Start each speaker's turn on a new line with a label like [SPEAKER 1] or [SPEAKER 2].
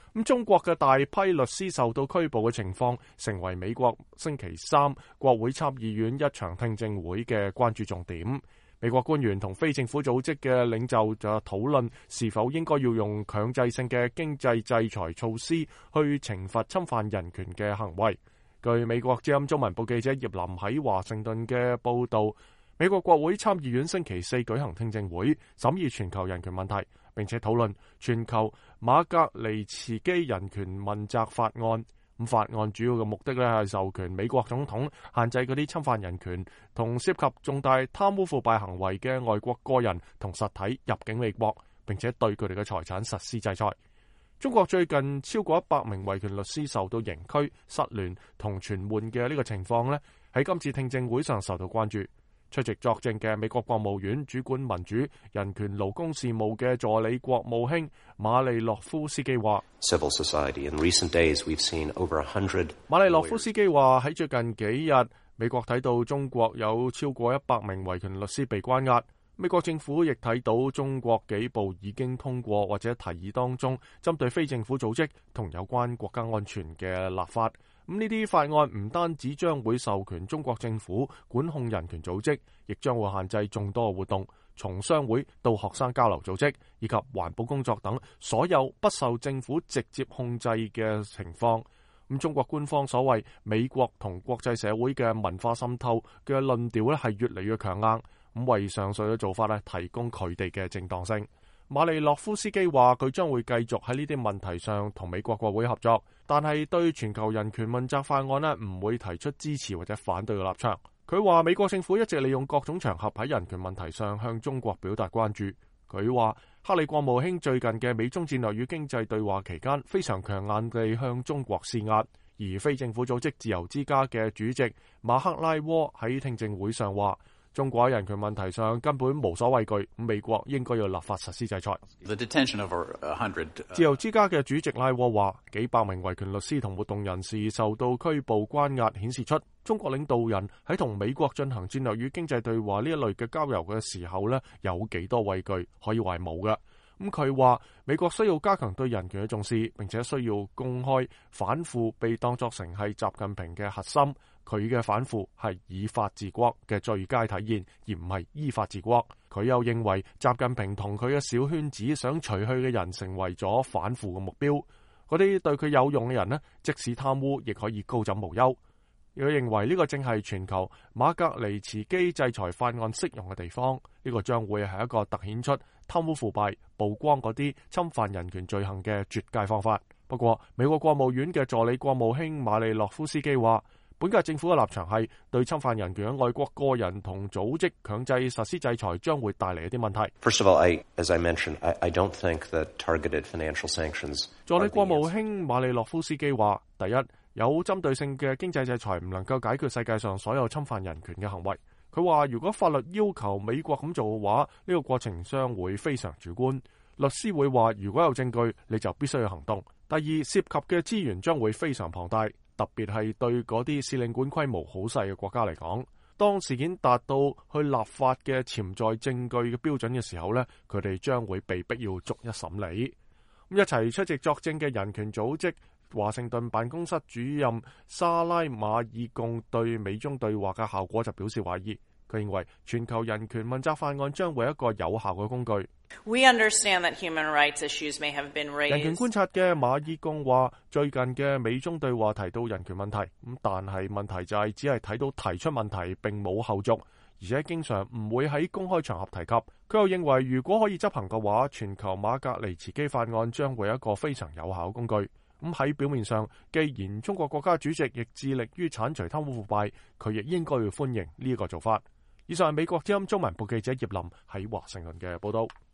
[SPEAKER 1] 中國嘅大批律師受到拘捕嘅情況，成為美國星期三國會參議院一場聽證會嘅關注重點。美國官員同非政府組織嘅領袖就討論是否應該要用強制性嘅經濟制裁措施去懲罰侵犯人權嘅行為。據美國之音中文部記者葉林喺華盛頓嘅報導，美國國會參議院星期四舉行聽證會，審議全球人權問題，並且討論全球馬格尼茨基人權問責法案。法案主要嘅目的咧係授權美國總統限制嗰啲侵犯人權同涉及重大貪污腐敗行為嘅外國個人同實體入境美國，並且對佢哋嘅財產實施制裁。中國最近超過100名維權律師受到刑拘、失聯同傳喚嘅呢個情況咧，喺今次聽證會上受到關注。出席作證嘅美國國務院主管民主、人權、勞工事務嘅助理國務卿馬利諾夫斯基話：馬利諾夫斯基話喺最近幾日，美國睇到中國有超過100名維權律師被關押。美國政府亦睇到中國幾部已經通過或者提議當中針對非政府組織同有關國家安全嘅立法。呢啲法案唔單止將會授權中國政府管控人權組織，亦將會限制眾多嘅活動，從商會到學生交流組織以及環保工作等所有不受政府直接控制嘅情況。中國官方所謂美國同國際社會嘅文化滲透嘅論調咧係越嚟越強硬，為上述嘅做法咧提供佢哋嘅正當性。馬利諾夫斯基話佢將會繼續喺呢啲問題上同美國國會合作，但係對全球人權問責法案咧唔會提出支持或者反對嘅立場。佢話美國政府一直利用各種場合喺人權問題上向中國表達關注。佢話克里國務卿最近嘅美中戰略與經濟對話期間非常強硬地向中國施壓，而非政府組織自由之家嘅主席馬克拉沃喺聽證會上話中國喺人權問題上根本無所畏懼，美國應該要立法實施制裁。自由之家嘅主席拉沃話，幾百名維權律師同活動人士受到拘捕關押，顯示出中國領導人喺同美國進行戰略與經濟對話呢一類嘅交流嘅時候咧，有幾多畏懼，可以話係冇嘅。佢話美國需要加強對人權嘅重視，並且需要公開反腐被當作成係習近平嘅核心。佢嘅反腐係以法治國嘅最佳體現，而唔係依法治國。佢又認為習近平同佢嘅小圈子想除去嘅人成為咗反腐嘅目標。嗰啲對佢有用嘅人呢，即使貪污亦可以高枕無憂。佢認為呢個正係全球馬格尼茨基制裁法案適用嘅地方。呢個將會係一個突顯出貪污腐敗、曝光嗰啲侵犯人權罪行嘅絕佳方法。不過，美國國務院嘅助理國務卿馬利諾夫斯基話，本屆政府嘅立場係對侵犯人權嘅外國個人同組織強制實施制裁，將會帶嚟一啲問題。
[SPEAKER 2] First of all, as I mentioned, I don't think that targeted financial sanctions。
[SPEAKER 1] 助理國務卿馬利諾夫斯基話，第一，有針對性嘅經濟制裁唔能夠解決世界上所有侵犯人權嘅行為。佢話，如果法律要求美國咁做嘅話，呢個過程將會非常主觀。律師會話，如果有證據，你就必須要行動。第二，涉及嘅資源將會非常龐大。特別係對嗰啲使領館規模好細嘅國家嚟講，當事件達到去立法嘅潛在證據嘅標準嘅時候呢，佢哋將會被逼要逐一審理。一齊出席作證嘅人權組織華盛頓辦公室主任莎拉馬爾貢對美中對話嘅效果就表示懷疑。佢認為全球人權問責法案將會係一個有效嘅工具。
[SPEAKER 3] 人權
[SPEAKER 1] 觀察嘅馬爾貢話，最近嘅美中對話提到人權問題，但係問題就係只係睇到提出問題並冇後續，而且經常唔會喺公開場合提及。佢又認為如果可以執行嘅話，全球馬格尼茨基法案將會係一個非常有效嘅工具。喺表面上，既然中國國家主席亦致力於剷除貪污腐敗，佢亦應該要歡迎呢一個做法。以上係美國之音中文部記者葉林喺華盛頓嘅報道。